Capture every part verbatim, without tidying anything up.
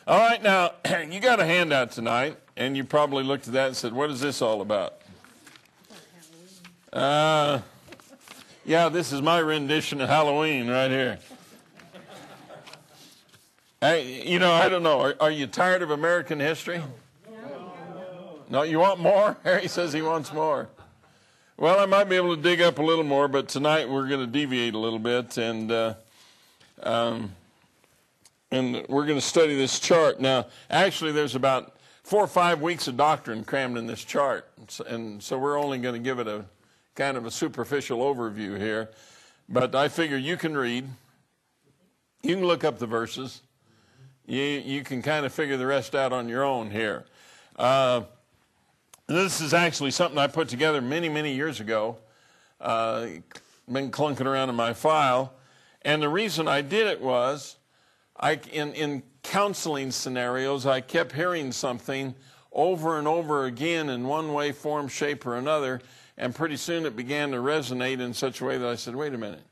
All right, now, you got a handout tonight, and you probably looked at that and said, what is this all about? Uh, yeah, this is my rendition of Halloween right here. Hey, you know, I don't know. Are, are you tired of American history? No. No, you want more? Harry says he wants more. Well, I might be able to dig up a little more, but tonight we're going to deviate a little bit, and uh, um, and we're going to study this chart. Now, actually, there's about four or five weeks of doctrine crammed in this chart, and so we're only going to give it a kind of a superficial overview here. But I figure you can read. You can look up the verses. You, you can kind of figure the rest out on your own here. Uh, this is actually something I put together many, many years ago. Uh, been clunking around in my file. And the reason I did it was, I, in, in counseling scenarios, I kept hearing something over and over again in one way, form, shape, or another. And pretty soon it began to resonate in such a way that I said, wait a minute.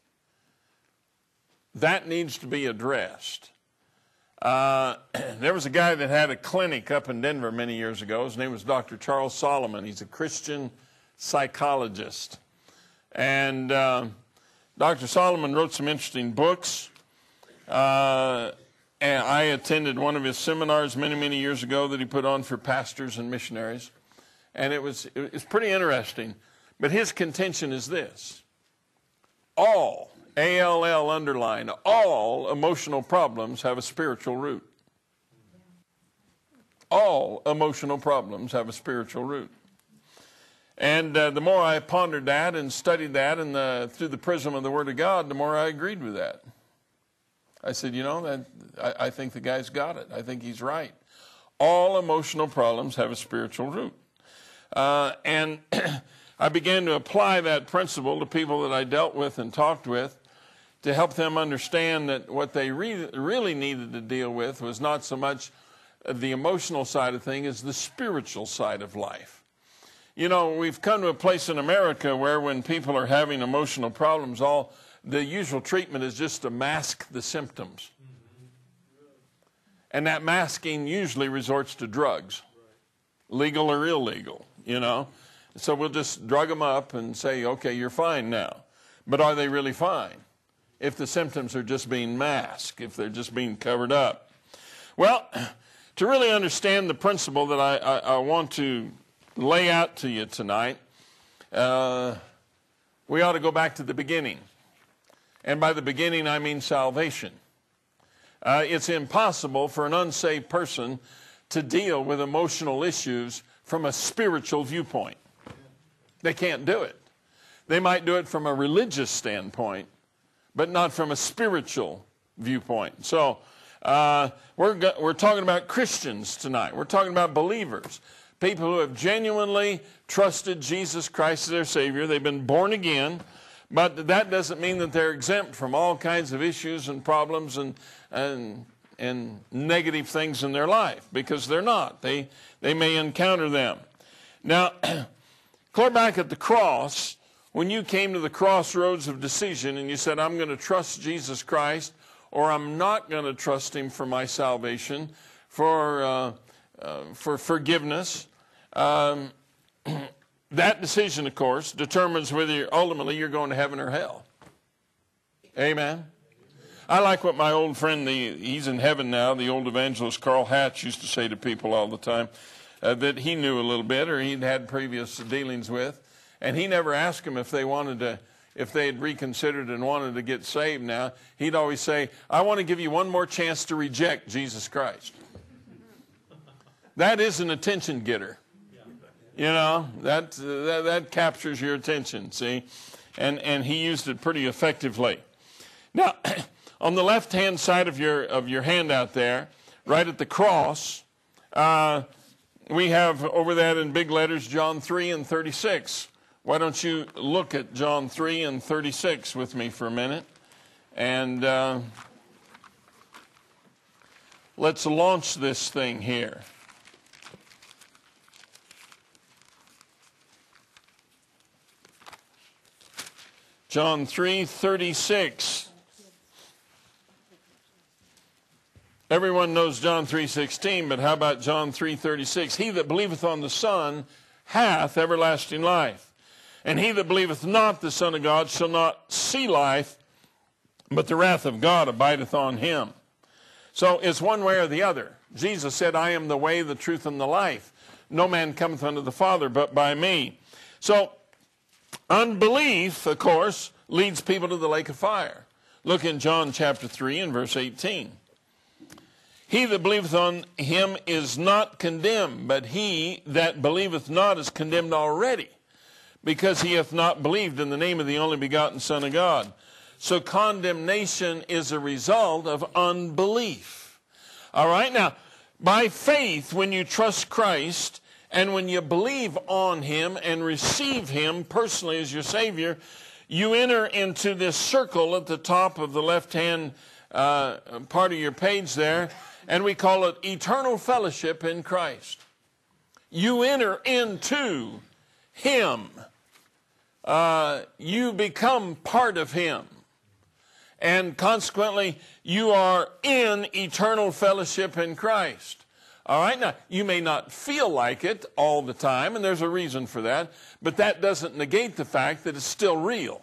That needs to be addressed. Uh, there was a guy that had a clinic up in Denver many years ago. His name was Doctor Charles Solomon. He's a Christian psychologist. And uh, Doctor Solomon wrote some interesting books. Uh, and I attended one of his seminars many, many years ago that he put on for pastors and missionaries. And it was, it was pretty interesting. But his contention is this. All A L L underline, all emotional problems have a spiritual root. All emotional problems have a spiritual root. And uh, the more I pondered that and studied that and the, through the prism of the Word of God, the more I agreed with that. I said, you know, that, I, I think the guy's got it. I think he's right. All emotional problems have a spiritual root. Uh, and I began to apply that principle to people that I dealt with and talked with, to help them understand that what they re- really needed to deal with was not so much the emotional side of things as the spiritual side of life. You know, we've come to a place in America where when people are having emotional problems, all the usual treatment is just to mask the symptoms. And that masking usually resorts to drugs, legal or illegal, you know. So we'll just drug them up and say, okay, you're fine now. But are they really fine? If the symptoms are just being masked, if they're just being covered up. Well, to really understand the principle that I, I, I want to lay out to you tonight, uh, we ought to go back to the beginning. And by the beginning, I mean salvation. Uh, it's impossible for an unsaved person to deal with emotional issues from a spiritual viewpoint. They can't do it. They might do it from a religious standpoint, but not from a spiritual viewpoint. So uh, we're, go- we're talking about Christians tonight. We're talking about believers, people who have genuinely trusted Jesus Christ as their Savior. They've been born again, but that doesn't mean that they're exempt from all kinds of issues and problems and and, and negative things in their life, because they're not. They, they may encounter them. Now, clear back at the cross, when you came to the crossroads of decision and you said, I'm going to trust Jesus Christ, or I'm not going to trust him for my salvation, for uh, uh, for forgiveness, um, that decision, of course, determines whether you're, ultimately you're going to heaven or hell. Amen? I like what my old friend, the, he's in heaven now, the old evangelist Carl Hatch used to say to people all the time, uh, that he knew a little bit or he'd had previous dealings with. And he never asked them if they wanted to, if they had reconsidered and wanted to get saved now. He'd always say, I want to give you one more chance to reject Jesus Christ. That is an attention getter. You know, that, uh, that, that captures your attention, see? And, and he used it pretty effectively. Now, on the left-hand side of your, of your handout there, right at the cross, uh, we have over that in big letters, John three and thirty-six. Why don't you look at John three and thirty-six with me for a minute? And uh, let's launch this thing here. John three thirty-six. Everyone knows John three sixteen, but how about John three thirty-six? He that believeth on the Son hath everlasting life. And he that believeth not the Son of God shall not see life, but the wrath of God abideth on him. So it's one way or the other. Jesus said, I am the way, the truth, and the life. No man cometh unto the Father but by me. So unbelief, of course, leads people to the lake of fire. Look in John chapter three and verse eighteen. He that believeth on him is not condemned, but he that believeth not is condemned already, because he hath not believed in the name of the only begotten Son of God. So condemnation is a result of unbelief. All right, now, by faith, when you trust Christ, and when you believe on him and receive him personally as your Savior, you enter into this circle at the top of the left-hand uh, part of your page there, and we call it eternal fellowship in Christ. You enter into him. Uh, you become part of him. And consequently, you are in eternal fellowship in Christ. All right, now, you may not feel like it all the time, and there's a reason for that, but that doesn't negate the fact that it's still real.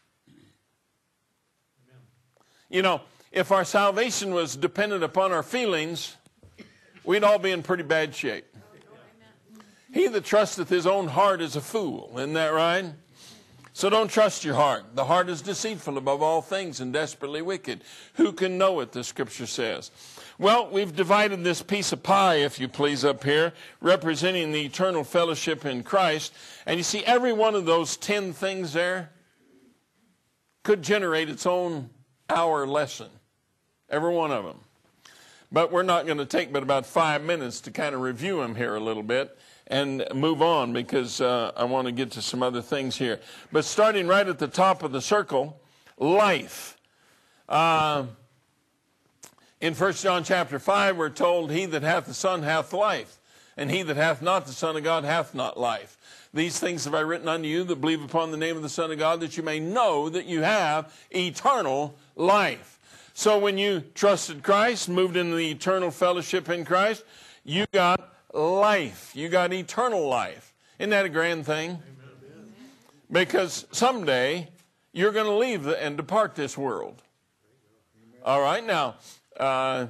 Amen. You know, if our salvation was dependent upon our feelings, we'd all be in pretty bad shape. He that trusteth his own heart is a fool. Isn't that right? So don't trust your heart. The heart is deceitful above all things and desperately wicked. Who can know it, the scripture says. Well, we've divided this piece of pie, if you please, up here, representing the eternal fellowship in Christ. And you see, every one of those ten things there could generate its own hour lesson. Every one of them. But we're not going to take but about five minutes to kind of review them here a little bit and move on, because uh, I want to get to some other things here. But starting right at the top of the circle, life. Uh, in First John chapter five, we're told, he that hath the Son hath life, and he that hath not the Son of God hath not life. These things have I written unto you that believe upon the name of the Son of God, that you may know that you have eternal life. So when you trusted Christ, moved into the eternal fellowship in Christ, you got life. You got eternal life. Isn't that a grand thing? Amen. Because someday you're going to leave the, and depart this world. All right, now, uh,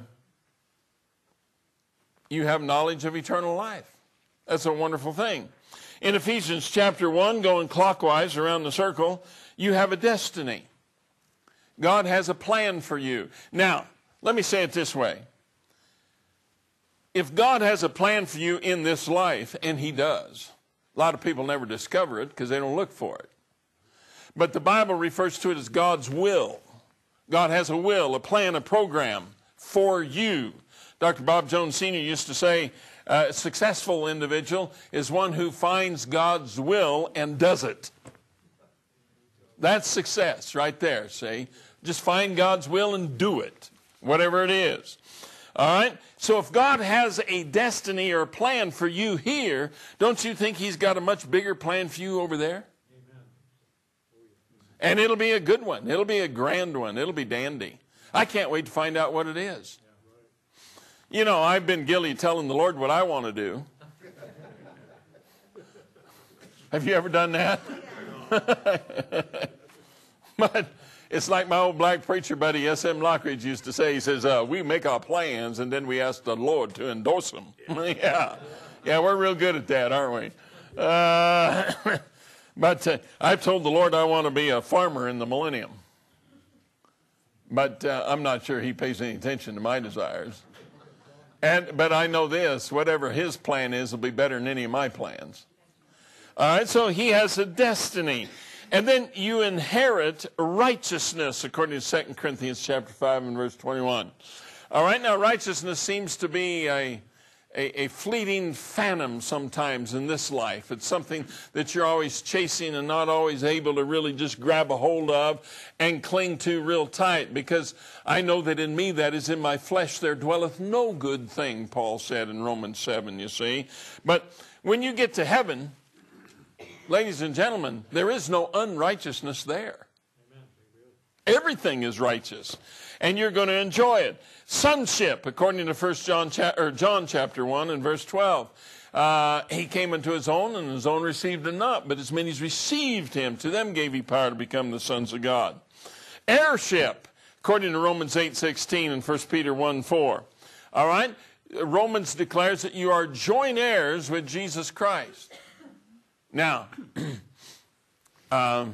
you have knowledge of eternal life. That's a wonderful thing. In Ephesians chapter one, going clockwise around the circle, you have a destiny. God has a plan for you. Now, let me say it this way. If God has a plan for you in this life, and he does, a lot of people never discover it because they don't look for it. But the Bible refers to it as God's will. God has a will, a plan, a program for you. Doctor Bob Jones Senior used to say, a successful individual is one who finds God's will and does it. That's success right there, see? Just find God's will and do it, whatever it is. All right? So if God has a destiny or a plan for you here, don't you think he's got a much bigger plan for you over there? Amen. And it'll be a good one. It'll be a grand one. It'll be dandy. I can't wait to find out what it is. You know, I've been guilty of telling the Lord what I want to do. Have you ever done that? But it's like my old black preacher buddy S M Lockridge used to say. He says, uh, we make our plans and then we ask the Lord to endorse them. yeah. Yeah, we're real good at that, aren't we? Uh, but uh, I've told the Lord I want to be a farmer in the millennium. But uh, I'm not sure he pays any attention to my desires. And But I know this, whatever his plan is will be better than any of my plans. All right, so he has a destiny. And then you inherit righteousness, according to Second Corinthians chapter five and verse twenty-one. All right, now righteousness seems to be a, a, a fleeting phantom sometimes in this life. It's something that you're always chasing and not always able to really just grab a hold of and cling to real tight. Because I know that in me, that is in my flesh, there dwelleth no good thing, Paul said in Romans seven, you see. But when you get to heaven, ladies and gentlemen, there is no unrighteousness there. Amen. Everything is righteous, and you're going to enjoy it. Sonship, according to First John, cha- or John chapter one and verse twelve. Uh, he came unto his own, and his own received him not. But as many as received him, to them gave he power to become the sons of God. Heirship, according to Romans eight sixteen and First Peter one four. All right? Romans declares that you are joint heirs with Jesus Christ. Now, um,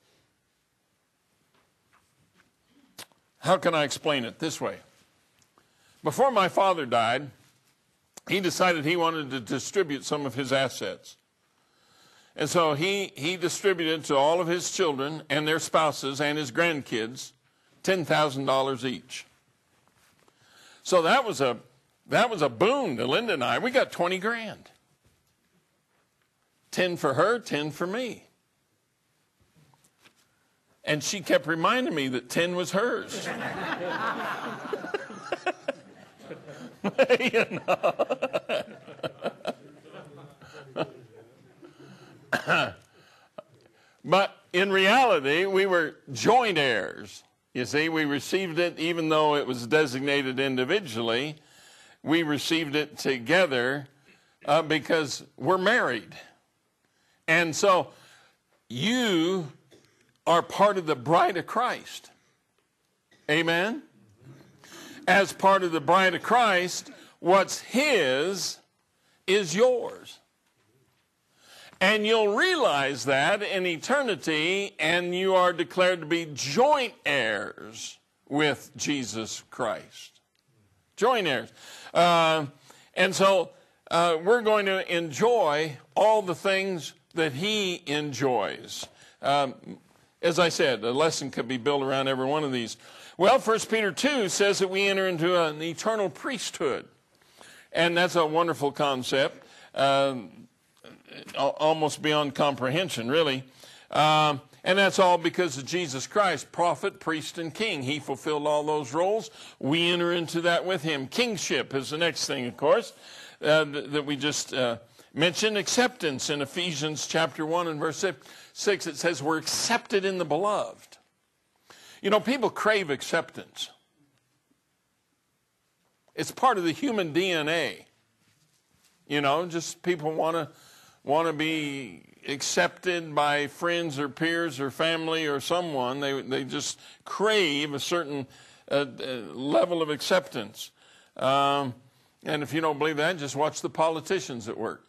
how can I explain it this way? Before my father died, he decided he wanted to distribute some of his assets. And so he, he distributed to all of his children and their spouses and his grandkids ten thousand dollars each. So that was a that was a boon to Linda and I. We got twenty grand. ten for her, ten for me. And she kept reminding me that ten was hers. You know. But in reality, we were joint heirs. You see, we received it even though it was designated individually. We received it together uh, because we're married. And so you are part of the bride of Christ. Amen? As part of the bride of Christ, what's his is yours. And you'll realize that in eternity, and you are declared to be joint heirs with Jesus Christ. Joint heirs. Uh, and so uh, we're going to enjoy all the things that he enjoys. Um, as I said, a lesson could be built around every one of these. Well, First Peter two says that we enter into an eternal priesthood. And that's a wonderful concept. Um, almost beyond comprehension, really. Um, and that's all because of Jesus Christ, prophet, priest, and king. He fulfilled all those roles. We enter into that with him. Kingship is the next thing, of course, uh, that we just uh, mentioned. Acceptance in Ephesians chapter one and verse six. It says we're accepted in the beloved. You know, people crave acceptance. It's part of the human D N A. You know, just people want to want to be accepted by friends or peers or family or someone. They they just crave a certain uh, level of acceptance. Um, and if you don't believe that, just watch the politicians at work.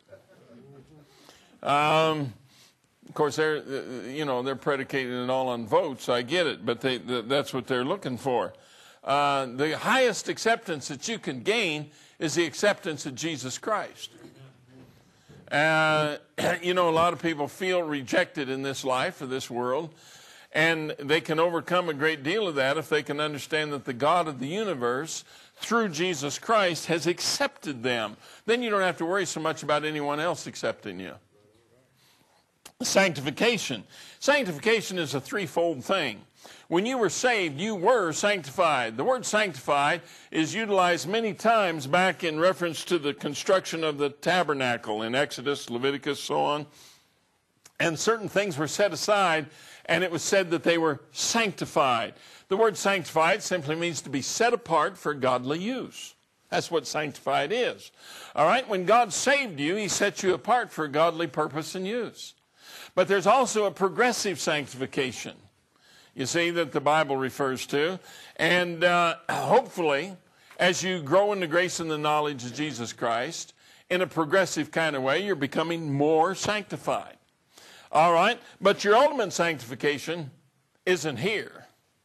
Um, of course, they're you know they're predicating it all on votes. I get it, but they that's what they're looking for. Uh, the highest acceptance that you can gain is the acceptance of Jesus Christ. Uh, you know, a lot of people feel rejected in this life, or this world, and they can overcome a great deal of that if they can understand that the God of the universe, through Jesus Christ, has accepted them. Then you don't have to worry so much about anyone else accepting you. Sanctification. Sanctification is a threefold thing. When you were saved, you were sanctified. The word sanctified is utilized many times back in reference to the construction of the tabernacle in Exodus, Leviticus, so on. And certain things were set aside, and it was said that they were sanctified. The word sanctified simply means to be set apart for godly use. That's what sanctified is. All right, when God saved you, he set you apart for godly purpose and use. But there's also a progressive sanctification, you see, that the Bible refers to. And uh, hopefully, as you grow in the grace and the knowledge of Jesus Christ, in a progressive kind of way, you're becoming more sanctified. All right? But your ultimate sanctification isn't here.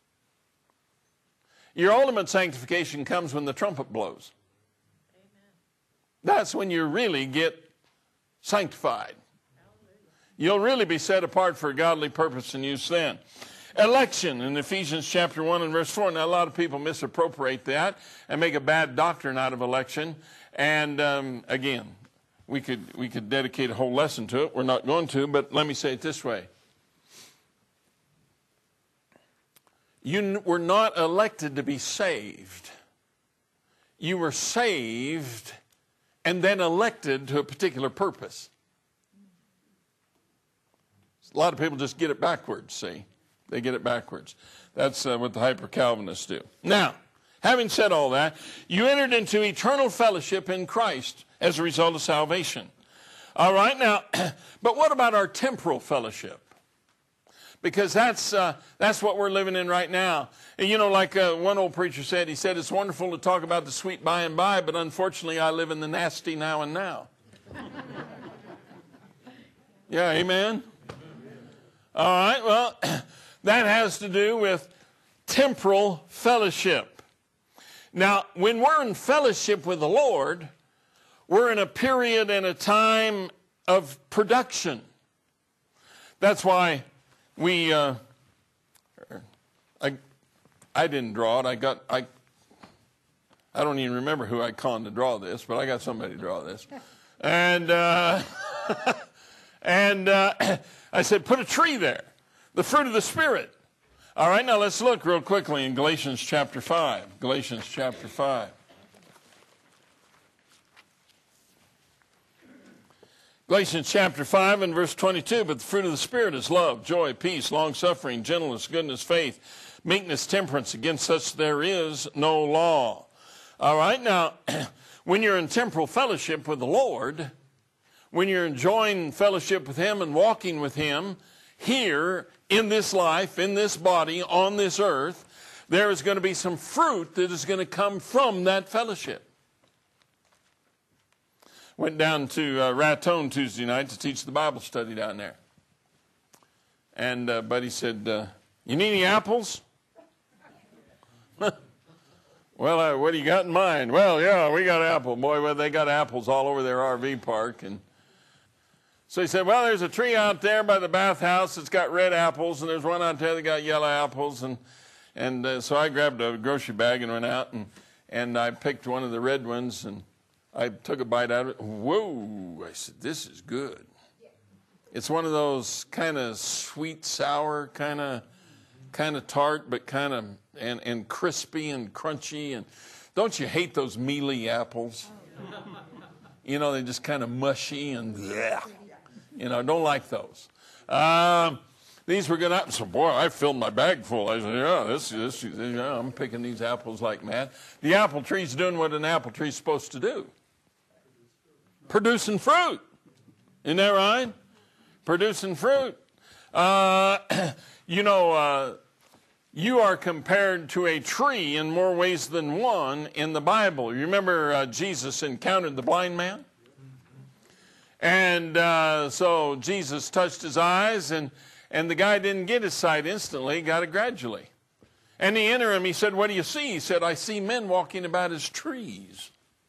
Your ultimate sanctification comes when the trumpet blows. Amen. That's when you really get sanctified. You'll really be set apart for a godly purpose and use then. Election in Ephesians chapter one and verse four. Now, a lot of people misappropriate that and make a bad doctrine out of election. And um, again, we could we could dedicate a whole lesson to it. We're not going to, but let me say it this way. You were not elected to be saved. You were saved and then elected to a particular purpose. A lot of people just get it backwards, see. They get it backwards. That's uh, what the hyper-Calvinists do. Now, having said all that, you entered into eternal fellowship in Christ as a result of salvation. All right, now, but what about our temporal fellowship? Because that's uh, that's what we're living in right now. And you know, like uh, one old preacher said, he said, it's wonderful to talk about the sweet by and by, but unfortunately I live in the nasty now and now. Yeah, amen? All right, well, that has to do with temporal fellowship. Now, when we're in fellowship with the Lord, we're in a period and a time of production. That's why we, uh, I, I didn't draw it. I got, I, I don't even remember who I conned to draw this, but I got somebody to draw this. And, uh, and uh, I said, put a tree there, the fruit of the Spirit. All right, now let's look real quickly in Galatians chapter five. Galatians chapter five. Galatians chapter five and verse twenty-two, but the fruit of the Spirit is love, joy, peace, long-suffering, gentleness, goodness, faith, meekness, temperance. Against such there is no law. All right, now, when you're in temporal fellowship with the Lord, when you're enjoying fellowship with Him and walking with Him here in this life, in this body, on this earth, there is going to be some fruit that is going to come from that fellowship. Went down to uh, Raton Tuesday night to teach the Bible study down there. And uh, Buddy said, uh, you need any apples? Well, uh, what do you got in mind? Well, yeah, we got apple. Boy, well, they got apples all over their R V park. And so he said, well, there's a tree out there by the bathhouse that's got red apples, and there's one out there that got yellow apples. And and uh, so I grabbed a grocery bag and went out, and, and I picked one of the red ones, and I took a bite out of it. Whoa, I said, this is good. It's one of those kind of sweet, sour, kind of kind of tart, but kind of, and, and crispy and crunchy. And don't you hate those mealy apples? You know, they're just kind of mushy and, yeah. You know, don't like those. Um, these were good apples. So, boy, I filled my bag full. I said, yeah, this, this, yeah, I'm picking these apples like mad. The apple tree's doing what an apple tree's supposed to do. Producing fruit. Isn't that right? Producing fruit. Uh, you know, uh, you are compared to a tree in more ways than one in the Bible. You remember uh, Jesus encountered the blind man? And uh, so Jesus touched his eyes, and, and the guy didn't get his sight instantly, he got it gradually. And the interim, he said, what do you see? He said, I see men walking about as trees.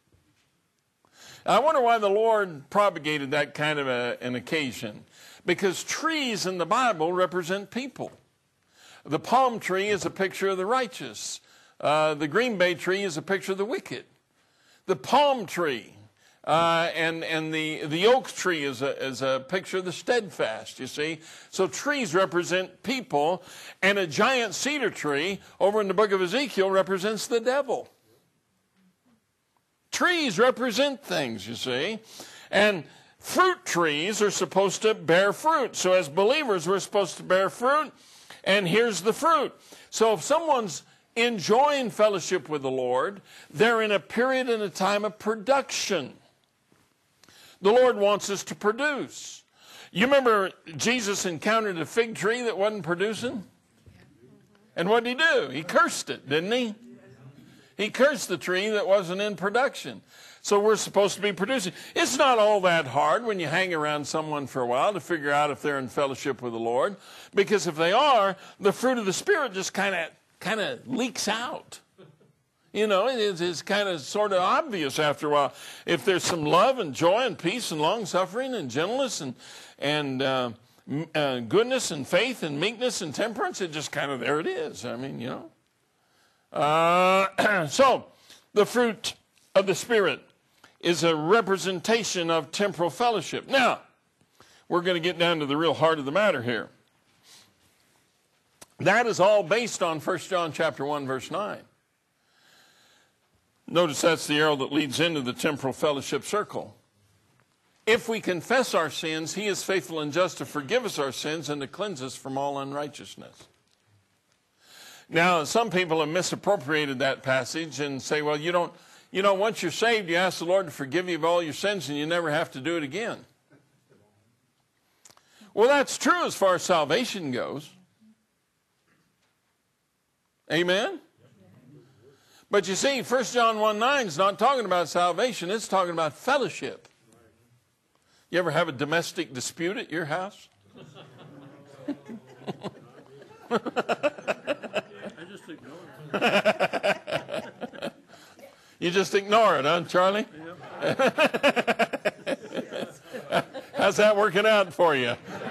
I wonder why the Lord propagated that kind of a, an occasion. Because trees in the Bible represent people. The palm tree is a picture of the righteous. Uh, the green bay tree is a picture of the wicked. The palm tree uh, and, and the, the oak tree is a, is a picture of the steadfast, you see. So trees represent people, and a giant cedar tree over in the book of Ezekiel represents the devil. Trees represent things, you see. And fruit trees are supposed to bear fruit. So as believers, we're supposed to bear fruit. And here's the fruit. So if someone's enjoying fellowship with the Lord, they're in a period and a time of production. The Lord wants us to produce. You remember Jesus encountered a fig tree that wasn't producing? And what did he do? He cursed it, didn't he? He cursed the tree that wasn't in production. So we're supposed to be producing. It's not all that hard when you hang around someone for a while to figure out if they're in fellowship with the Lord. Because if they are, the fruit of the Spirit just kind of kind of leaks out. You know, it's, it's kind of sort of obvious after a while. If there's some love and joy and peace and long-suffering and gentleness and, and uh, uh, goodness and faith and meekness and temperance, it just kind of, there it is. I mean, you know. Uh, so, the fruit of the Spirit is a representation of temporal fellowship. Now, we're going to get down to the real heart of the matter here. That is all based on First John chapter one, verse nine. Notice that's the arrow that leads into the temporal fellowship circle. If we confess our sins, he is faithful and just to forgive us our sins and to cleanse us from all unrighteousness. Now, some people have misappropriated that passage and say, well, you don't, you know, once you're saved, you ask the Lord to forgive you of all your sins and you never have to do it again. Well, that's true as far as salvation goes. Amen? But you see, First John one nine is not talking about salvation. It's talking about fellowship. You ever have a domestic dispute at your house? I just ignore it. You just ignore it, huh, Charlie? How's that working out for you?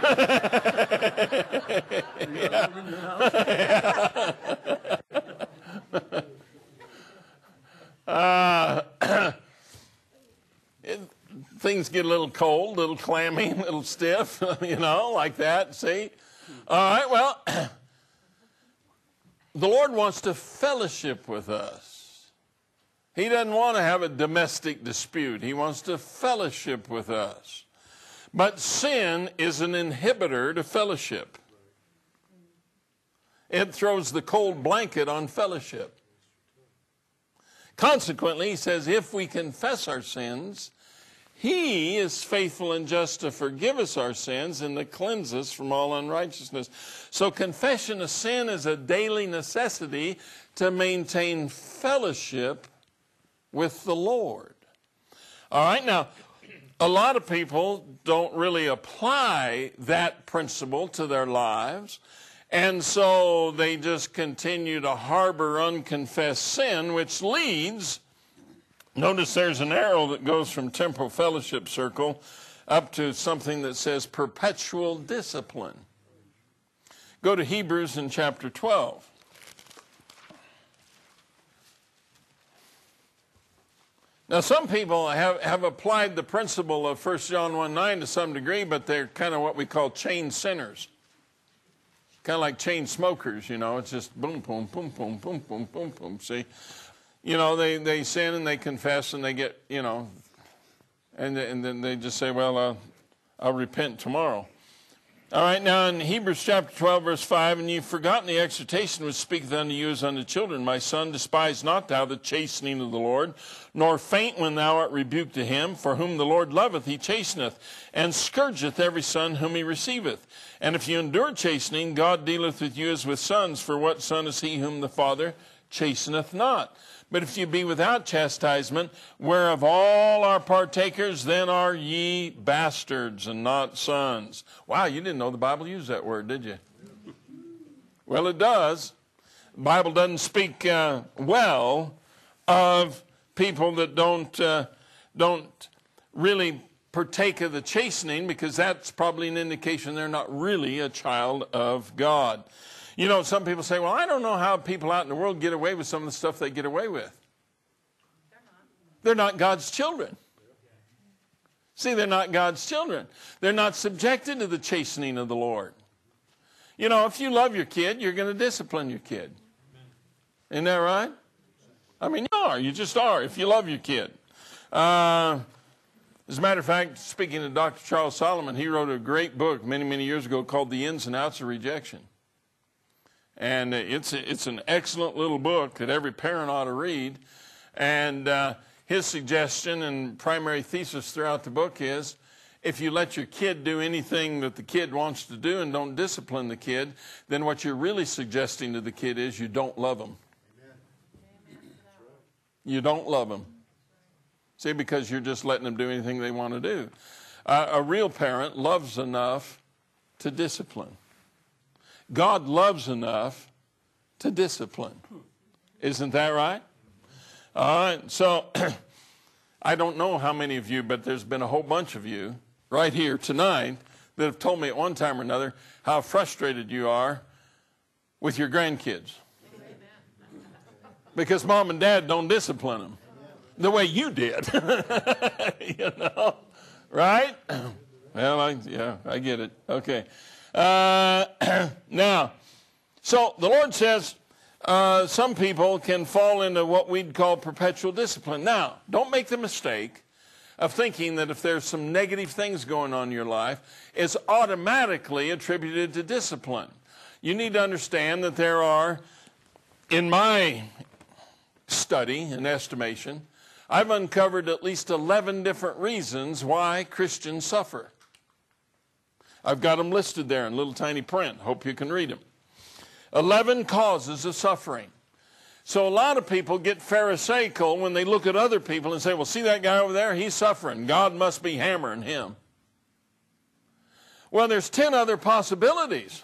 uh, it, things get a little cold, a little clammy, a little stiff, you know, like that, see? All right, well, the Lord wants to fellowship with us. He doesn't want to have a domestic dispute. He wants to fellowship with us. But sin is an inhibitor to fellowship. It throws the cold blanket on fellowship. Consequently, he says, if we confess our sins, he is faithful and just to forgive us our sins and to cleanse us from all unrighteousness. So confession of sin is a daily necessity to maintain fellowship with the Lord. All right, now, a lot of people don't really apply that principle to their lives, and so they just continue to harbor unconfessed sin, which leads, notice there's an arrow that goes from temporal fellowship circle up to something that says perpetual discipline. Go to Hebrews in chapter twelve. Now, some people have, have applied the principle of First John one nine to some degree, but they're kind of what we call chain sinners. Kind of like chain smokers, you know. It's just boom, boom, boom, boom, boom, boom, boom, boom, see? You know, they, they sin and they confess and they get, you know, and, and then they just say, well, uh, I'll repent tomorrow. All right, now in Hebrews chapter twelve, verse five, and you've forgotten the exhortation which speaketh unto you as unto children. My son, despise not thou the chastening of the Lord, nor faint when thou art rebuked to him. For whom the Lord loveth, he chasteneth, and scourgeth every son whom he receiveth. And if you endure chastening, God dealeth with you as with sons. For what son is he whom the Father chasteneth not? But if you be without chastisement, whereof all are partakers, then are ye bastards and not sons. Wow, you didn't know the Bible used that word, did you? Well, it does. The Bible doesn't speak uh, well of people that don't, uh, don't really partake of the chastening, because that's probably an indication they're not really a child of God. You know, some people say, well, I don't know how people out in the world get away with some of the stuff they get away with. They're not. They're not God's children. See, they're not God's children. They're not subjected to the chastening of the Lord. You know, if you love your kid, you're going to discipline your kid. Isn't that right? I mean, you are. You just are if you love your kid. Uh, as a matter of fact, speaking to Doctor Charles Solomon, he wrote a great book many, many years ago called The Ins and Outs of Rejection. And it's, it's an excellent little book that every parent ought to read. And uh, his suggestion and primary thesis throughout the book is, if you let your kid do anything that the kid wants to do and don't discipline the kid, then what you're really suggesting to the kid is you don't love them. Amen. You don't love them. See, because you're just letting them do anything they want to do. Uh, a real parent loves enough to discipline. God loves enough to discipline. Isn't that right? All right. So I don't know how many of you, but there's been a whole bunch of you right here tonight that have told me at one time or another how frustrated you are with your grandkids. Because mom and dad don't discipline them the way you did. You know? Right? Well, I, yeah, I get it. Okay. Uh, now, so the Lord says uh, some people can fall into what we'd call perpetual discipline. Now, don't make the mistake of thinking that if there's some negative things going on in your life, it's automatically attributed to discipline. You need to understand that there are in my study and estimation, I've uncovered at least eleven different reasons why Christians suffer. I've got them listed there in little tiny print. Hope you can read them. eleven causes of suffering. So a lot of people get pharisaical when they look at other people and say, well, see that guy over there? He's suffering. God must be hammering him. Well, there's ten other possibilities.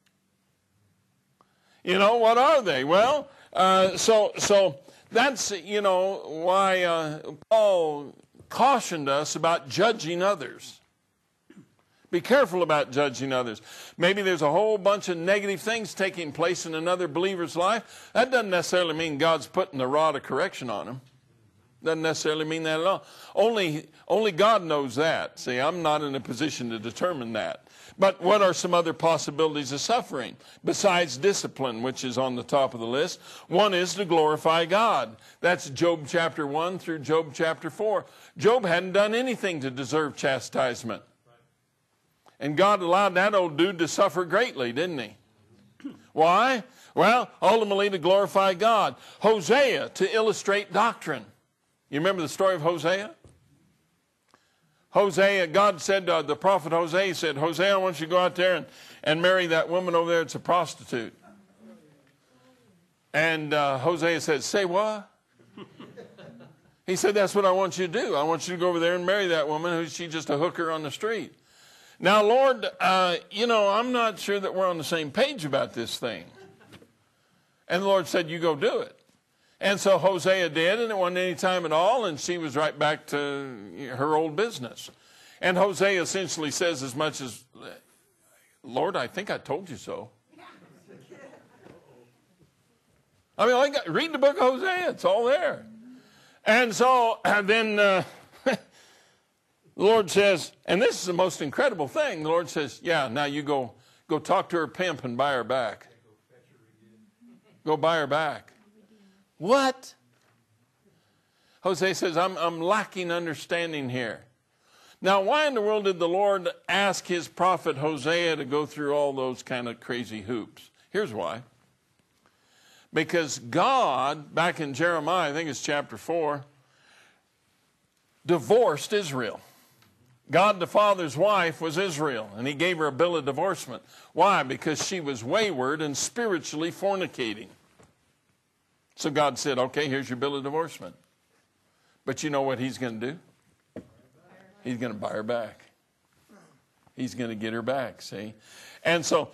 You know, what are they? Well, uh, so so that's, you know, why uh, Paul cautioned us about judging others. Be careful about judging others. Maybe there's a whole bunch of negative things taking place in another believer's life. That doesn't necessarily mean God's putting the rod of correction on him. Doesn't necessarily mean that at all. Only, only God knows that. See, I'm not in a position to determine that. But what are some other possibilities of suffering besides discipline, which is on the top of the list? One is to glorify God. That's Job chapter one through Job chapter four. Job hadn't done anything to deserve chastisement. And God allowed that old dude to suffer greatly, didn't he? Why? Well, ultimately to glorify God. Hosea, to illustrate doctrine. You remember the story of Hosea? Hosea, God said, uh, the prophet Hosea said, Hosea, I want you to go out there and, and marry that woman over there. It's a prostitute. And uh, Hosea said, say what? He said, that's what I want you to do. I want you to go over there and marry that woman who's she just a hooker on the street. Now, Lord, uh, you know, I'm not sure that we're on the same page about this thing. And the Lord said, you go do it. And so Hosea did, and it wasn't any time at all, and she was right back to her old business. And Hosea essentially says as much as, Lord, I think I told you so. I mean, I got, read the book of Hosea. It's all there. And so and then uh, the Lord says, and this is the most incredible thing. The Lord says, yeah, now you go, go talk to her pimp and buy her back. Go buy her back. What? Hosea says, I'm, I'm lacking understanding here. Now, why in the world did the Lord ask his prophet Hosea to go through all those kind of crazy hoops? Here's why. Because God, back in Jeremiah, I think it's chapter four, divorced Israel. God the Father's wife was Israel, and he gave her a bill of divorcement. Why? Because she was wayward and spiritually fornicating. So God said, okay, here's your bill of divorcement. But you know what he's going to do? He's going to buy her back. He's going to get her back, see? And so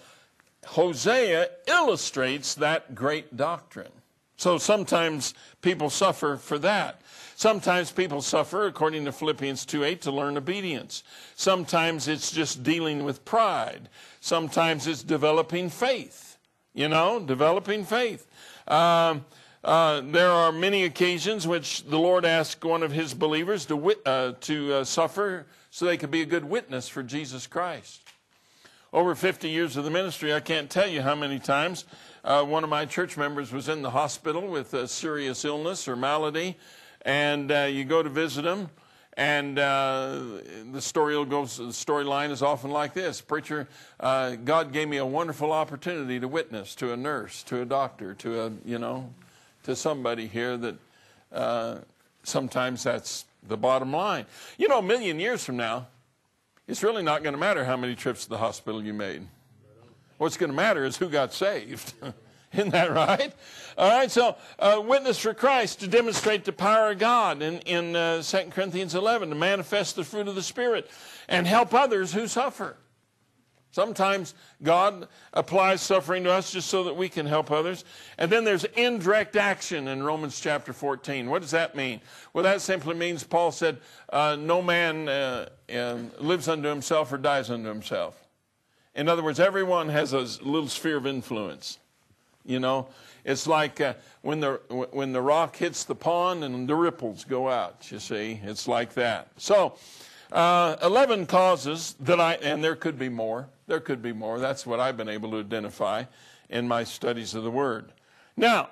Hosea illustrates that great doctrine. So sometimes people suffer for that. Sometimes people suffer, according to Philippians two eight, to learn obedience. Sometimes it's just dealing with pride. Sometimes it's developing faith. You know, developing faith. Um, uh, there are many occasions which the Lord asked one of his believers to, wit- uh, to uh, suffer so they could be a good witness for Jesus Christ. Over fifty years of the ministry, I can't tell you how many times uh, one of my church members was in the hospital with a serious illness or malady, and uh, you go to visit him, and uh, the story goes. The storyline is often like this: Preacher, uh, God gave me a wonderful opportunity to witness to a nurse, to a doctor, to a you know, to somebody here that uh, sometimes that's the bottom line. You know, a million years from now, it's really not going to matter how many trips to the hospital you made. What's going to matter is who got saved. Isn't that right? All right, so uh, witness for Christ to demonstrate the power of God in, in uh, Second Corinthians eleven, to manifest the fruit of the Spirit and help others who suffer. Sometimes God applies suffering to us just so that we can help others. And then there's indirect action in Romans chapter fourteen. What does that mean? Well, that simply means Paul said, uh, no man uh, uh, lives unto himself or dies unto himself. In other words, everyone has a little sphere of influence. You know, it's like uh, when the when the rock hits the pond and the ripples go out, you see. It's like that. So, uh, eleven causes that I, and there could be more. There could be more. That's what I've been able to identify in my studies of the Word. Now,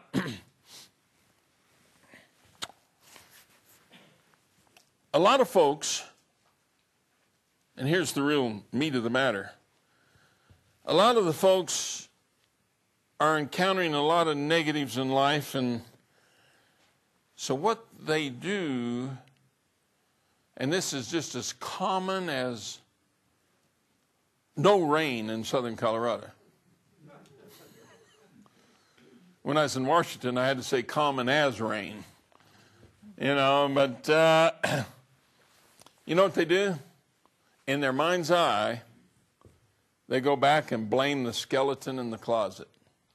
a lot of folks, and here's the real meat of the matter, a lot of the folks are encountering a lot of negatives in life, and so what they do, and this is just as common as no rain in southern Colorado. When I was in Washington, I had to say common as rain. You know, but uh, you know what they do? In their mind's eye, they go back and blame the skeleton in the closet.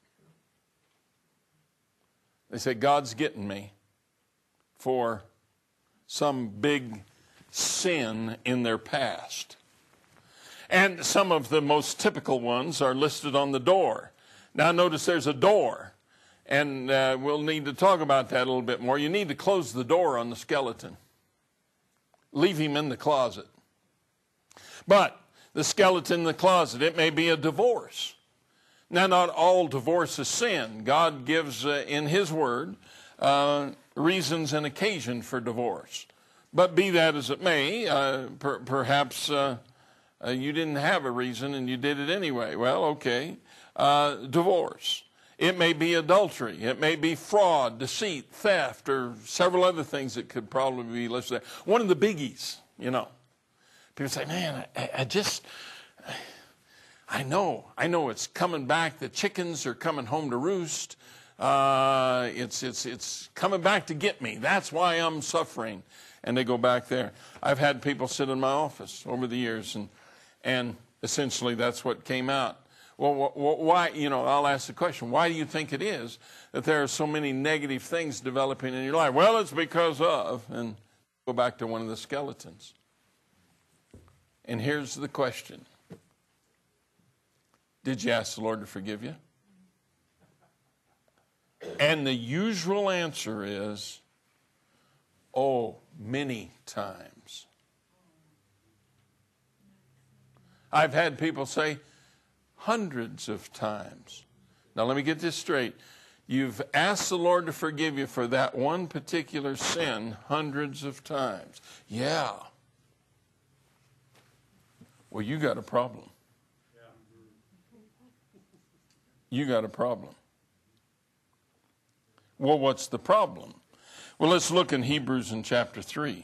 They say, God's getting me for some big sin in their past. And some of the most typical ones are listed on the door. Now notice there's a door, and uh, we'll need to talk about that a little bit more. You need to close the door on the skeleton. Leave him in the closet. But the skeleton in the closet, it may be a divorce. Now, not all divorce is sin. God gives uh, in his word uh, reasons and occasion for divorce. But be that as it may, uh, per- perhaps uh, uh, you didn't have a reason and you did it anyway. Well, okay. Uh, divorce. It may be adultery. It may be fraud, deceit, theft, or several other things that could probably be listed there. One of the biggies, you know. People say, man, I, I just, I know, I know it's coming back. The chickens are coming home to roost. Uh, it's, it's, it's coming back to get me. That's why I'm suffering. And they go back there. I've had people sit in my office over the years, and, and essentially that's what came out. Well, why, you know, I'll ask the question, why do you think it is that there are so many negative things developing in your life? Well, it's because of, and go back to one of the skeletons. And here's the question. Did you ask the Lord to forgive you? And the usual answer is, oh, many times. I've had people say, hundreds of times. Now let me get this straight. You've asked the Lord to forgive you for that one particular sin hundreds of times. Yeah. Well, you got a problem. You got a problem. Well, what's the problem? Well, let's look in Hebrews in chapter three.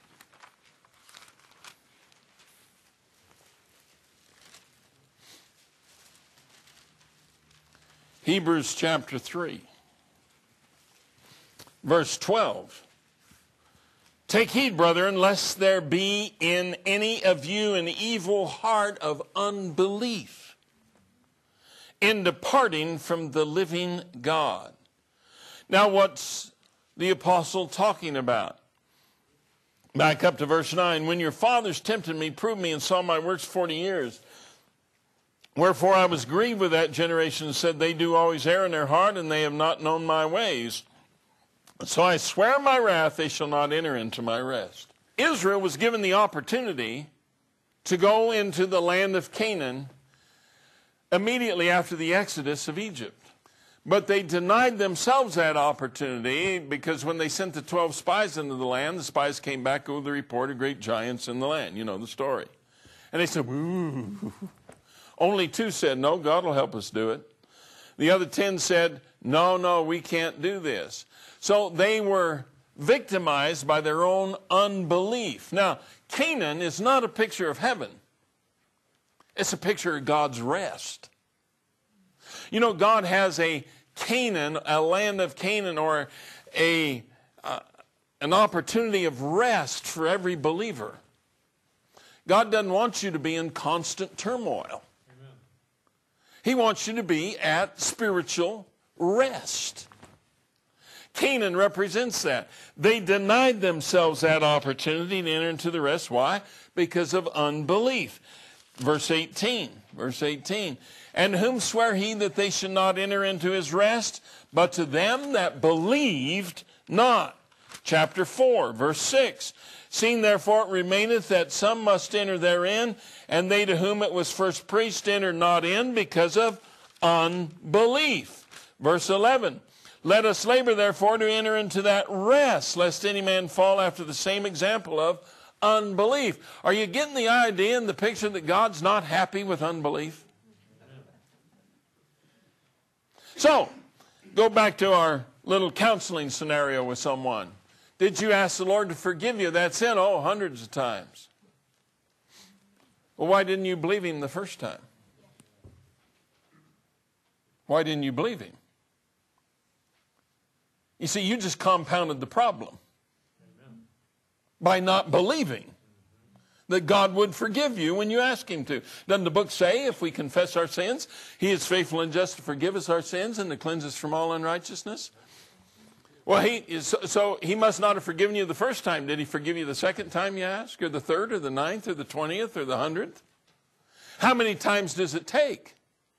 Hebrews chapter three, verse twelve. Take heed, brethren, lest there be in any of you an evil heart of unbelief in departing from the living God. Now, what's the apostle talking about? Back up to verse nine. When your fathers tempted me, proved me, and saw my works forty years, wherefore I was grieved with that generation, and said, they do always err in their heart, and they have not known my ways. So I swear in my wrath, they shall not enter into my rest. Israel was given the opportunity to go into the land of Canaan immediately after the exodus of Egypt. But they denied themselves that opportunity, because when they sent the twelve spies into the land, the spies came back with the report of great giants in the land. You know the story. And they said, ooh. Only two said, no, God will help us do it. The other ten said, no, no, we can't do this. So they were victimized by their own unbelief. Now, Canaan is not a picture of heaven. It's a picture of God's rest. You know, God has a Canaan, a land of Canaan, or a uh, an opportunity of rest for every believer. God doesn't want you to be in constant turmoil. Amen. He wants you to be at spiritual rest. Canaan represents that. They denied themselves that opportunity to enter into the rest. Why? Because of unbelief. Verse eighteen. Verse eighteen. And whom sware he that they should not enter into his rest, but to them that believed not. Chapter four, verse six. Seeing therefore it remaineth that some must enter therein, and they to whom it was first preached entered not in because of unbelief. Verse eleven. Let us labor therefore to enter into that rest, lest any man fall after the same example of unbelief. Are you getting the idea and the picture that God's not happy with unbelief? So, go back to our little counseling scenario with someone. Did you ask the Lord to forgive you that sin? Oh, hundreds of times. Well, why didn't you believe him the first time? Why didn't you believe him? You see, you just compounded the problem. Amen. By not believing that God would forgive you when you ask him to. Doesn't the book say if we confess our sins, he is faithful and just to forgive us our sins and to cleanse us from all unrighteousness? Well, he is, so he must not have forgiven you the first time. Did he forgive you the second time you ask, or the third, or the ninth, or the twentieth, or the hundredth? How many times does it take?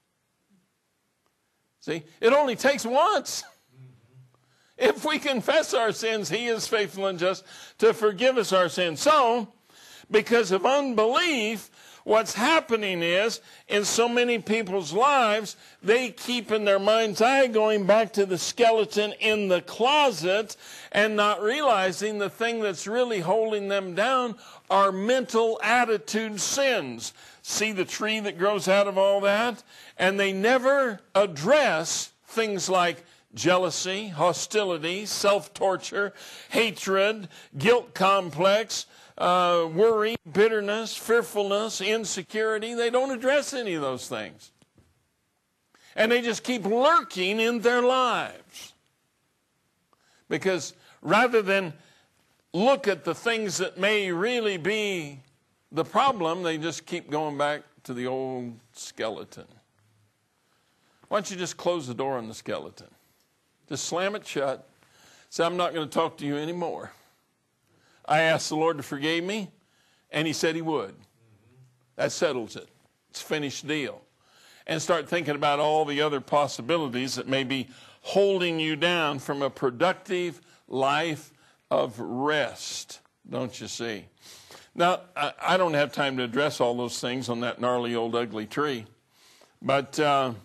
See, it only takes once. If we confess our sins, he is faithful and just to forgive us our sins. So, because of unbelief, what's happening is, in so many people's lives, they keep in their mind's eye going back to the skeleton in the closet and not realizing the thing that's really holding them down are mental attitude sins. See the tree that grows out of all that? And they never address things like jealousy, hostility, self-torture, hatred, guilt complex, uh, worry, bitterness, fearfulness, insecurity. They don't address any of those things. And they just keep lurking in their lives. Because rather than look at the things that may really be the problem, they just keep going back to the old skeleton. Why don't you just close the door on the skeleton? Just slam it shut. Say, I'm not going to talk to you anymore. I asked the Lord to forgive me, and he said he would. That settles it. It's a finished deal. And start thinking about all the other possibilities that may be holding you down from a productive life of rest. Don't you see? Now, I don't have time to address all those things on that gnarly old ugly tree. But uh,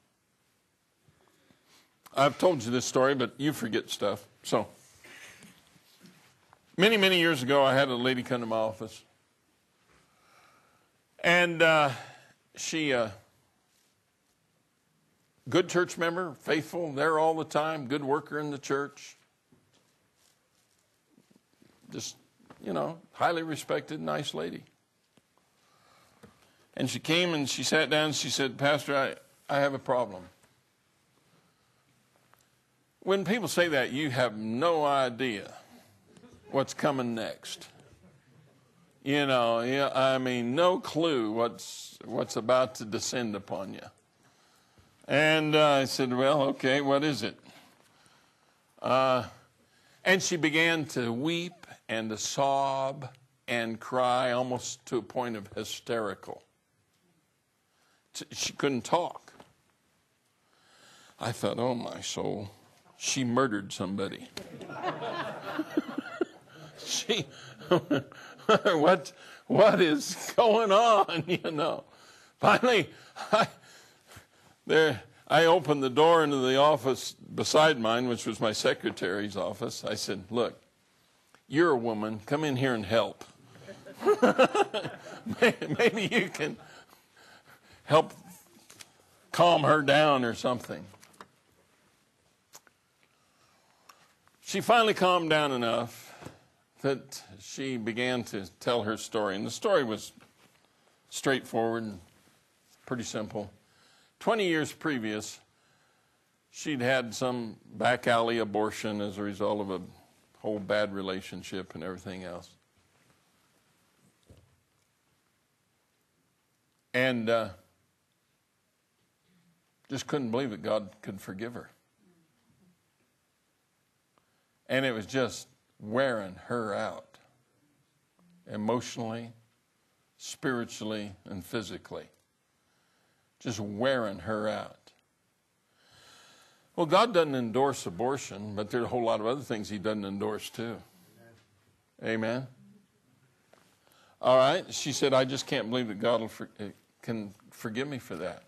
I've told you this story, but you forget stuff. So, many, many years ago, I had a lady come to my office. And uh, she, uh, good church member, faithful, there all the time, good worker in the church. Just, you know, highly respected, nice lady. And she came and she sat down and she said, Pastor, I, I have a problem. When people say that, you have no idea what's coming next. You know, yeah, I mean, no clue what's what's about to descend upon you. And uh, I said, well, okay, what is it? Uh, and she began to weep and to sob and cry almost to a point of hysterical. She couldn't talk. I thought, oh, my soul, she murdered somebody. she, what, what is going on, you know? Finally, I, there, I opened the door into the office beside mine, which was my secretary's office. I said, look, you're a woman. Come in here and help. Maybe you can help calm her down or something. She finally calmed down enough that she began to tell her story. And the story was straightforward and pretty simple. Twenty years previous, she'd had some back alley abortion as a result of a whole bad relationship and everything else. And uh, just couldn't believe that God could forgive her. And it was just wearing her out, emotionally, spiritually, and physically. Just wearing her out. Well, God doesn't endorse abortion, but there's a whole lot of other things he doesn't endorse too. Amen? All right. She said, I just can't believe that God will for, can forgive me for that.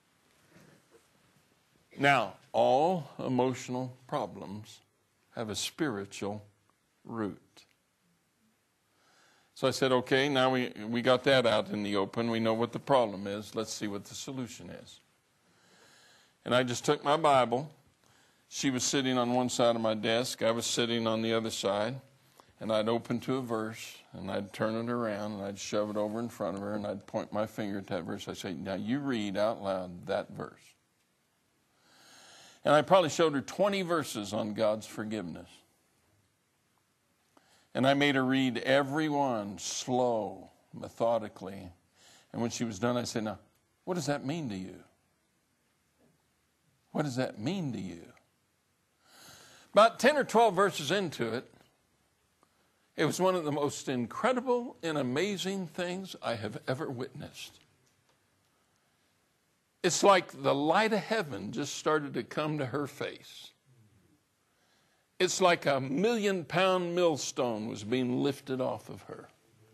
Now, all emotional problems have a spiritual root. So I said, okay, now we, we got that out in the open. We know what the problem is. Let's see what the solution is. And I just took my Bible. She was sitting on one side of my desk. I was sitting on the other side. And I'd open to a verse, and I'd turn it around, and I'd shove it over in front of her, and I'd point my finger at that verse. I'd say, now you read out loud that verse. And I probably showed her twenty verses on God's forgiveness. And I made her read every one slow, methodically. And when she was done, I said, now, what does that mean to you? What does that mean to you? About ten or twelve verses into it, it was one of the most incredible and amazing things I have ever witnessed. It's like the light of heaven just started to come to her face. It's like a million pound millstone was being lifted off of her.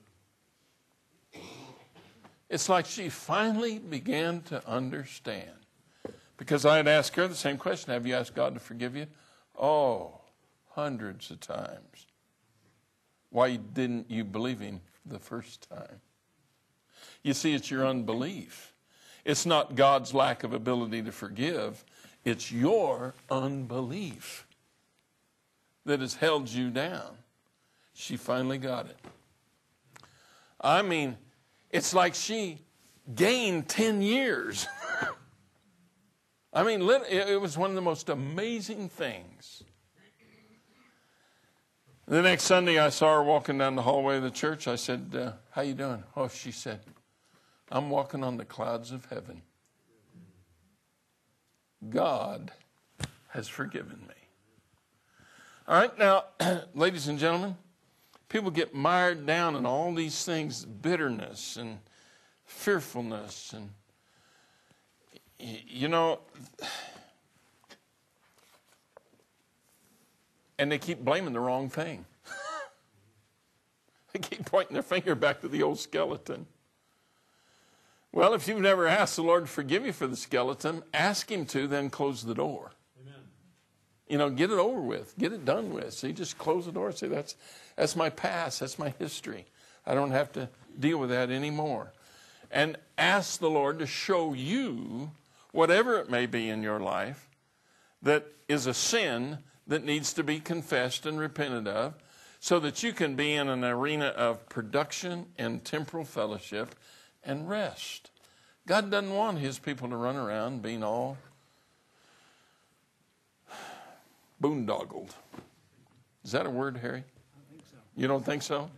It's like she finally began to understand. Because I had asked her the same question, have you asked God to forgive you? Oh, hundreds of times. Why didn't you believe him the first time? You see, it's your unbelief. It's not God's lack of ability to forgive. It's your unbelief that has held you down. She finally got it. I mean, it's like she gained ten years. I mean, it was one of the most amazing things. The next Sunday, I saw her walking down the hallway of the church. I said, uh, how you doing? Oh, she said, I'm walking on the clouds of heaven. God has forgiven me. All right, now, ladies and gentlemen, people get mired down in all these things, bitterness and fearfulness. And, you know, and they keep blaming the wrong thing. They keep pointing their finger back to the old skeleton. Well, if you've never asked the Lord to forgive you for the skeleton, ask him to, then close the door. Amen. You know, get it over with. Get it done with. So you just close the door and say, that's, that's my past. That's my history. I don't have to deal with that anymore. And ask the Lord to show you, whatever it may be in your life, that is a sin that needs to be confessed and repented of, so that you can be in an arena of production and temporal fellowship and rest. God doesn't want his people to run around being all boondoggled. Is that a word, Harry? I think so. You don't think so?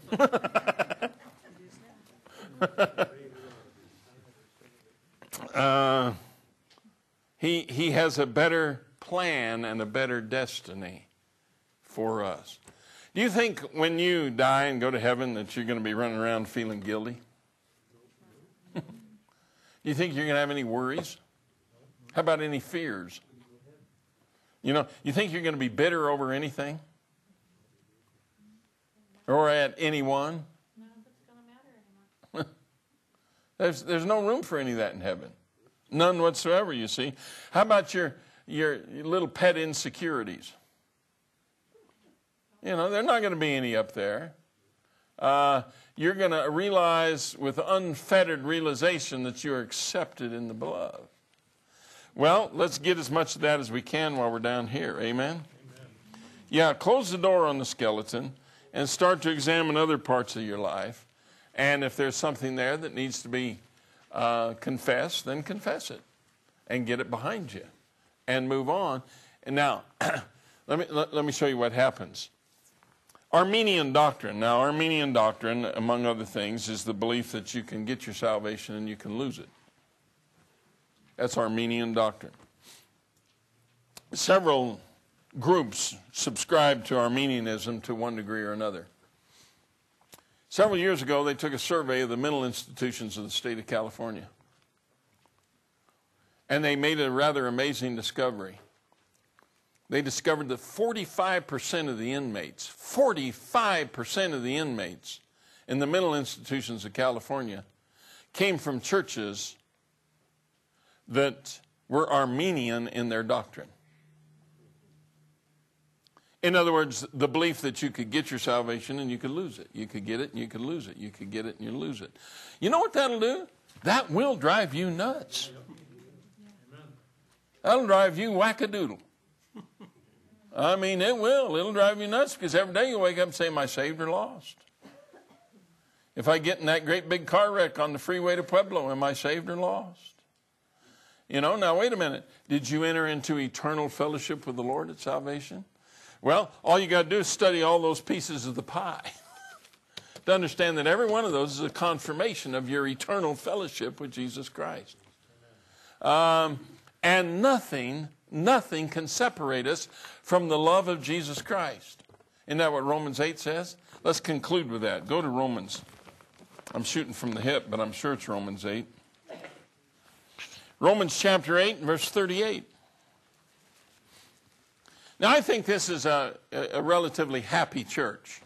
uh, he, he has a better plan and a better destiny for us. Do you think when you die and go to heaven that you're going to be running around feeling guilty? Do you think you're going to have any worries? How about any fears? You know, you think you're going to be bitter over anything? Or at anyone? None of it's going to matter anymore. there's, there's no room for any of that in heaven. None whatsoever, you see. How about your Your, your little pet insecurities? You know, there's not going to be any up there. Uh, you're going to realize with unfettered realization that you're accepted in the beloved. Well, let's get as much of that as we can while we're down here. Amen? Amen. Yeah, close the door on the skeleton and start to examine other parts of your life. And if there's something there that needs to be uh, confessed, then confess it and get it behind you. And move on. And now, let me let, let me show you what happens. Arminian doctrine. Now, Arminian doctrine, among other things, is the belief that you can get your salvation and you can lose it. That's Arminian doctrine. Several groups subscribe to Arminianism to one degree or another. Several years ago, they took a survey of the mental institutions of the state of California. And they made a rather amazing discovery. They discovered that forty-five percent of the inmates, forty-five percent of the inmates in the mental institutions of California came from churches that were Arminian in their doctrine. In other words, the belief that you could get your salvation and you could lose it. You could get it and you could lose it. You could get it and you lose it. You know what that'll do? That will drive you nuts. That'll drive you whack-a-doodle. I mean, it will. It'll drive you nuts because every day you wake up and say, am I saved or lost? If I get in that great big car wreck on the freeway to Pueblo, am I saved or lost? You know, now wait a minute. Did you enter into eternal fellowship with the Lord at salvation? Well, all you got to do is study all those pieces of the pie to understand that every one of those is a confirmation of your eternal fellowship with Jesus Christ. Um, and nothing, nothing can separate us from the love of Jesus Christ. Isn't that what Romans eight says? Let's conclude with that. Go to Romans. I'm shooting from the hip, but I'm sure it's Romans eight. Romans chapter eight, verse thirty-eight. Now, I think this is a, a relatively happy church.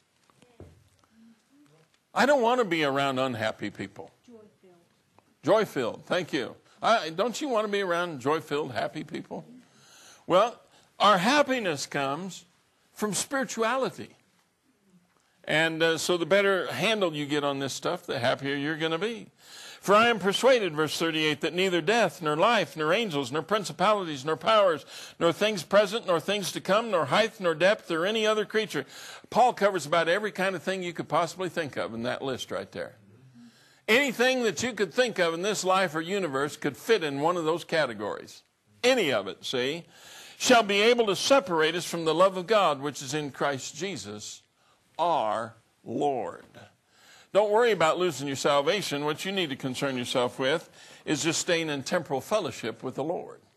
I don't want to be around unhappy people. Joy-filled. Joy-filled, thank you. I, don't you want to be around joy-filled, happy people? Well, our happiness comes from spirituality. And uh, so the better handle you get on this stuff, the happier you're going to be. For I am persuaded, verse thirty-eight, that neither death, nor life, nor angels, nor principalities, nor powers, nor things present, nor things to come, nor height, nor depth, or any other creature. Paul covers about every kind of thing you could possibly think of in that list right there. Anything that you could think of in this life or universe could fit in one of those categories. Any of it, see, shall be able to separate us from the love of God, which is in Christ Jesus, our Lord. Don't worry about losing your salvation. What you need to concern yourself with is just staying in temporal fellowship with the Lord.